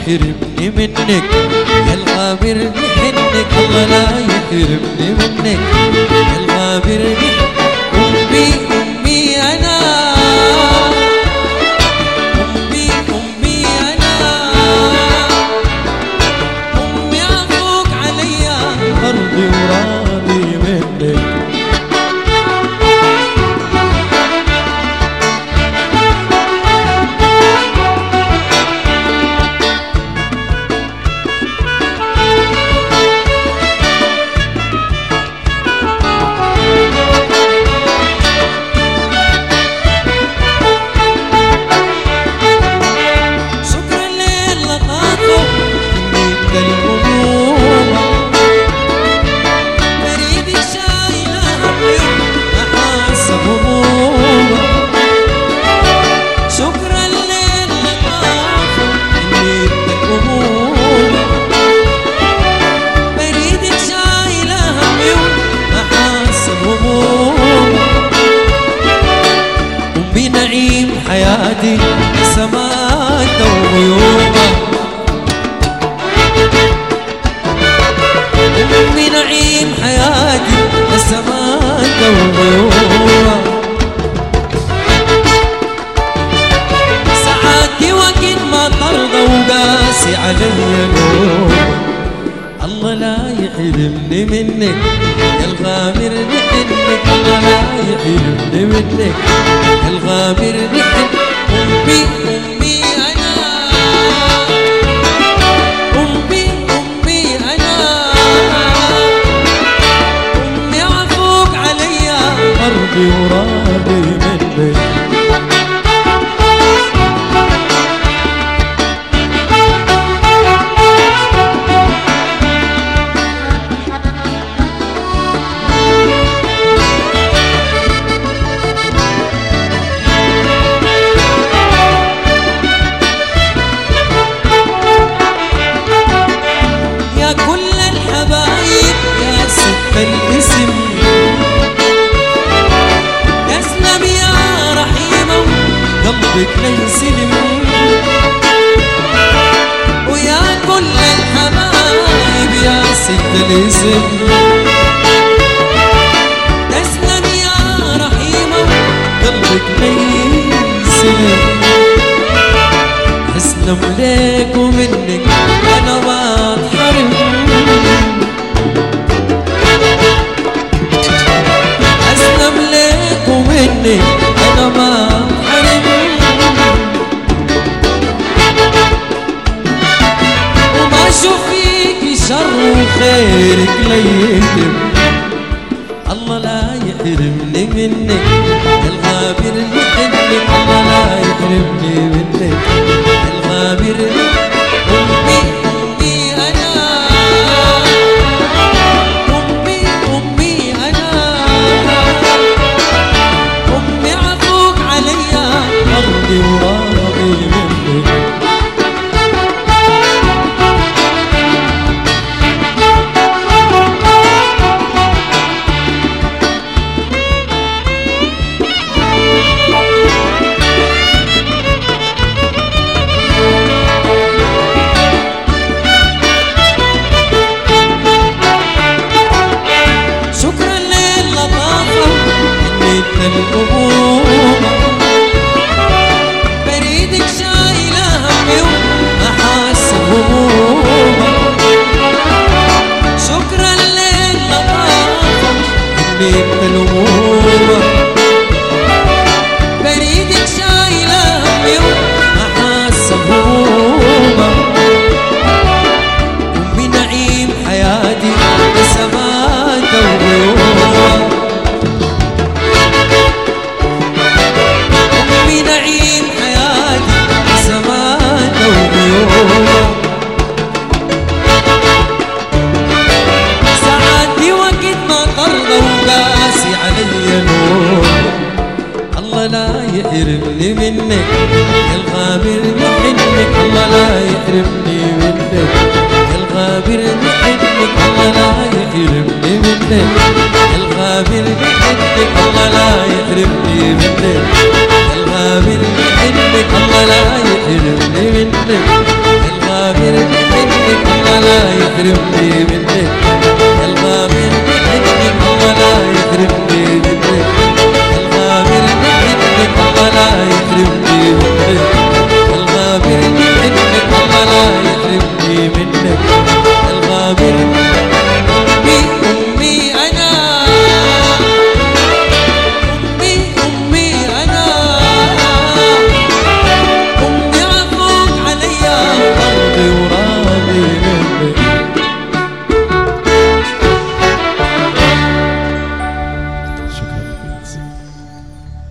يحرمني منك يا الغامر بحنك، الله لا يحرمني منك يا الغامر بحنك. أمي أنا أمي أنا أمي عفوك عليا أرضي وراضي منك. نعيم حياتي سماته وغيومه، أمي نعيم حياتي سماته وغيومه، سعادتي وقت ما ترضى وقاسي علي نوم. الله لا يحرمني منك يا الغامر بحنك، الله لا يحرمني منك يا الغامر بحنك. أمي أنا أمي أنا أمي عفوك عليا أرضي وراضي منك. الاسم تسلم يا رحيمة قلبك ليسلم، ويا كل الحبايب يا ست الاسم تسلم يا رحيمة قلبك ليسلم. اسلم ليك ومنك انا ما اتحرم، مني أنا ما أنحرم، وما أشوف فيكي شر وخيرك ليتم. الله لا يحرمني منك يا الغامر بحنك، الله لا يحرمني منك يا الغامر. أمي أنا أمي أنا أمي عفوك عليا أرضي وراضي منك. شكرا للطافة إنك القبومة، بريدك شايلة همي وأحاسب همومة. شكرا للطافة إنك القبومة، بريدك شايلة همي وأحاسب همومة. أمي نعيم حياتي سماته وغيومه، أمي نعيم حياتي سماته وغيومه، سعادتي وقت ما ترضى وقاسي علي نور. الله لا يحرمني منك يا الغامر بحنك، الله لا يحرمني منك يا الغامر بحنك، الله لا يحرمني منك يا الغامر بحنك، الله لا يحرمني منك يا الغامر بحنك، الله لا يحرمني منك يا الغامر يحرمني منك